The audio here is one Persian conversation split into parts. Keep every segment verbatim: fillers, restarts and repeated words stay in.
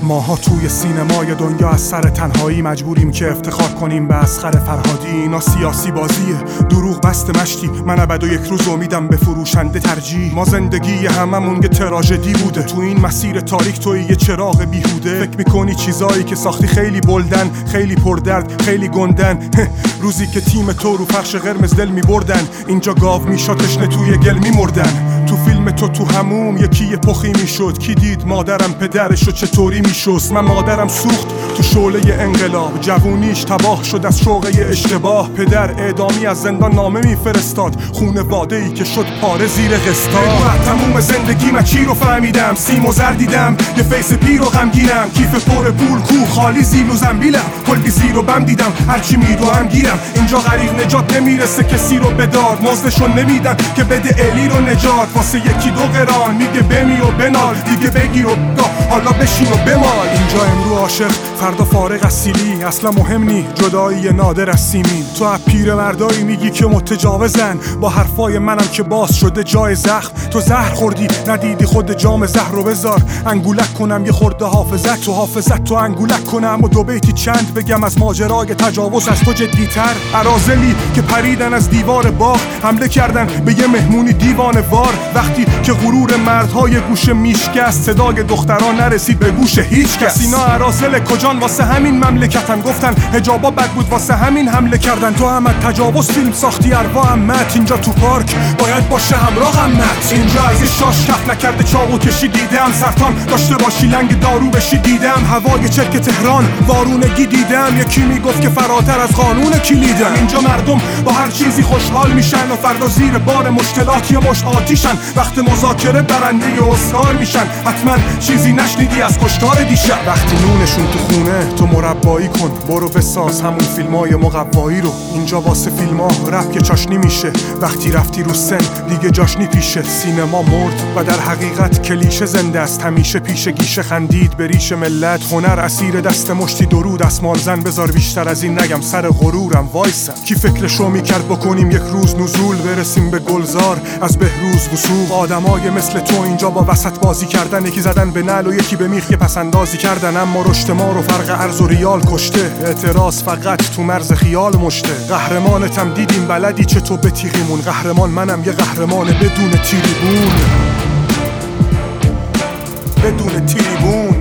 ماها توی سینمای دنیا از سر تنهایی مجبوریم که افتخار کنیم به اصغر فرهادی. اینا سیاسی بازیه، دروغ بست مشتی، من ابد و یک روز امیدم به فروشنده ترجیح. ما زندگی هممون یه تراژدی بوده، تو این مسیر تاریک توی یه چراغ بیهوده. فکر میکنی چیزایی که ساختی خیلی بلدن، خیلی پردرد، خیلی گندن. روزی که تیم تو رو فرش قرمز دل میبردن، اینجا گاو میشا تشنه توی گل میمردن. تو فیلم تو تو هموم یکی یه پخی میشد، کی دید مادرم پدرشو چطوری میشست. من مادرم سوخت تو شعله انقلاب، جوونیش تباه شد از شوقه اشتباه. پدر اعدامی از زندان نامه میفرستاد، خونواده ای که شد پاره زیر قسطا. تموم زندگی من چی رو فهمیدم، سیم و زر دیدم، یه فیس پیر و غمگینم. کیف پر پول کو خالی زیل و زنبیلم، کلی زیر و بم دیدم هرچی میدو هم گیرم. اینجا غریق نجات نمیرسه کسی رو بداد، مزدشو نمیدن که بده الی رو نجات. واسه یکی دو قران میگه بمی و بنال، دیگه بگیر و حالا بشین و بمال. اینجا امرو عاشق فردا فارغ از سیلی، اصلا مهم نی جدایی نادر از سیمین. تو از پیر مردایی میگی که متجاوزن، با حرفای منم که باز شده جای زخم. تو زهر خوردی ندیدی خود جام زهر رو بذار، انگولک کنم یه خورده حافظت تو حافظت تو انگولک کنم. و دو بیتی چند بگم از ماجرای تجاوز از تو جدی‌تر. اراذلی که پریدن از دیوار باغ، حمله کردن به یه مهمونی دیوانه وار. وقتی که غرور مردهای گوشه میشکست، صدای دختران نرسید به گوش هیچ کس. اینا اراذل کجان واسه همین مملکتن، گفتن حجابا بد بود واسه همین حمله کردن. تو هم تجاوز فیلم ساختی اروا امت، اینجا تو پارک باید باشه همراه امت. اینجا اگه شاش کف نکرده چاقو کشی دیدم، سرطان داشته باشی لنگ دارو بشی دیدم. هوای چرک تهران وارونگی دیدم، یکی میگفت که فراتر از قانون کلیدم. اینجا مردم با هر چیزی خوشحال میشن و فردا زیر بار مشکلات یه مشت آتیشن. وقت مذاکره برنده اسکار میشن، حتما چیزی نشنیدی از کشتار دیشب. وقتی نونشون تو خونه تو مربایی کن، برو بساز همون فیلمای مقوایی رو. اینجا واسه فیلما رپ که چاشنی میشه، وقتی رفتی رو سن دیگه جاشنی پیشه. سینما مرد و در حقیقت کلیشه زنده است، همیشه پیش گیشه خندید به ریش ملت. هنر اسیر دست مشتی درود اسمال زن، بذار بیشتر از این نگم سر غرورم وایسم. کی فکرشو میکرد بکنیم یک روز نزول، برسیم به گلزار از بهروز وصول. آدمای مثل تو اینجا با وسط بازی کردن، یکی زدن به نعل و یکی به میخ پس اندازی کردن. اما رشت ما رو فرق ارز و ریال کشته، اعتراض فقط تو مرز خیال مشته. قهرمانتم دیدیم بلدی چطور به تیغیمون، قهرمان منم یه قهرمان بدون تیریبون، بدون تیریبون.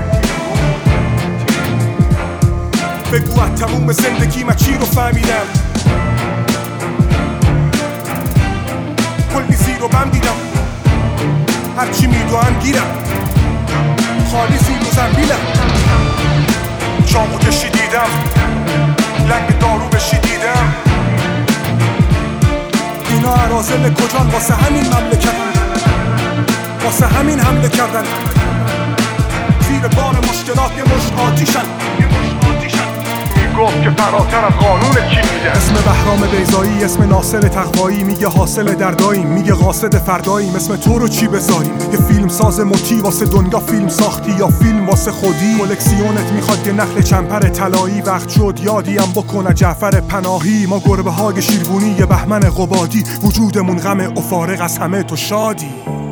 بگو از تموم زندگی من چی رو فهمیدم، کلی زیر و بم دیدم هرچی میدو هم گیرم. خالی زیر و زنبیلم، چامو کشی دیدم لنگ دارو بشی دیدم. اینا اراذل کجان واسه همین مملکتن، واسه همین حمله کردن. زیر بار مشکلات یه مشت آتیشن، گفت که فراتر از قانون کی میده. اسم بهرام بیضایی، اسم ناصر تقوایی، میگه حاصل درداییم، میگه قاصد فرداییم. اسم تو رو چی بذاریم؟ یه فیلم ساز مطی واسه دنیا فیلم ساختی یا فیلم واسه خودی؟ کلکسیونت میخواد یه نخل چنپر طلایی، وقت شد یادیم بکنه جعفر پناهی. ما گربه های شیربونی یه بهمن قبادی، وجودمون غم افارق از همه تو شادی.